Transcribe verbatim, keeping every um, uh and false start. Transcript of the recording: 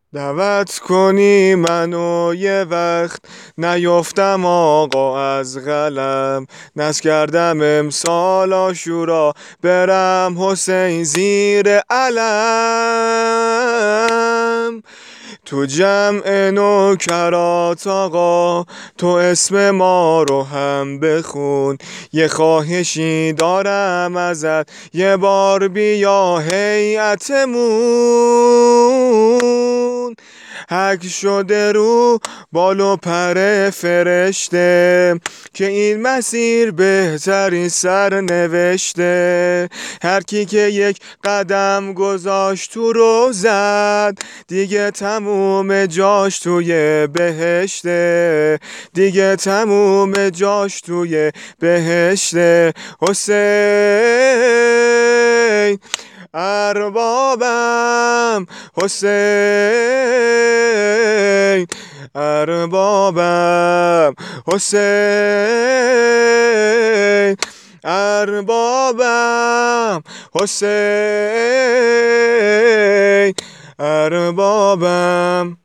دعوت کنی منو یه وقت نیفتم آقا از قلم، نس کردم امسال آشورا برم حسین زیر علم. تو جمع نوکرات آقا تو اسم ما رو هم بخون، یه خواهشی دارم ازت یه بار بیا هیئتمون. حک شده رو بال و پر فرشته که این مسیر بهترین سر نوشته. هر کی که یک قدم گذاشت تو رو زد دیگه تموم جاش توی بهشته، دیگه تموم جاش توی بهشته. حسین اربابم، حسین اربابم، حسین اربابم، حسین اربابم.